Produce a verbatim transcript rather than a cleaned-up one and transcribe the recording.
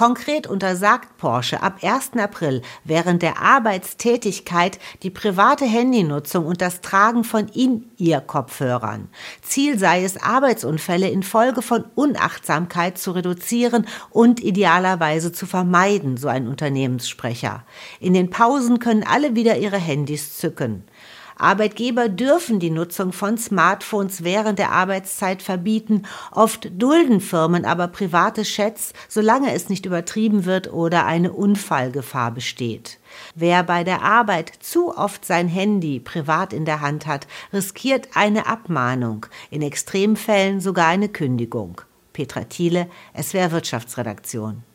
Konkret untersagt Porsche ab ersten April während der Arbeitstätigkeit die private Handynutzung und das Tragen von In-Ear-Kopfhörern. Ziel sei es, Arbeitsunfälle infolge von Unachtsamkeit zu reduzieren und idealerweise zu vermeiden, so ein Unternehmenssprecher. In den Pausen können alle wieder ihre Handys zücken. Arbeitgeber dürfen die Nutzung von Smartphones während der Arbeitszeit verbieten. Oft dulden Firmen aber private Chats, solange es nicht übertrieben wird oder eine Unfallgefahr besteht. Wer bei der Arbeit zu oft sein Handy privat in der Hand hat, riskiert eine Abmahnung, in Extremfällen sogar eine Kündigung. Petra Thiele, S W R Wirtschaftsredaktion.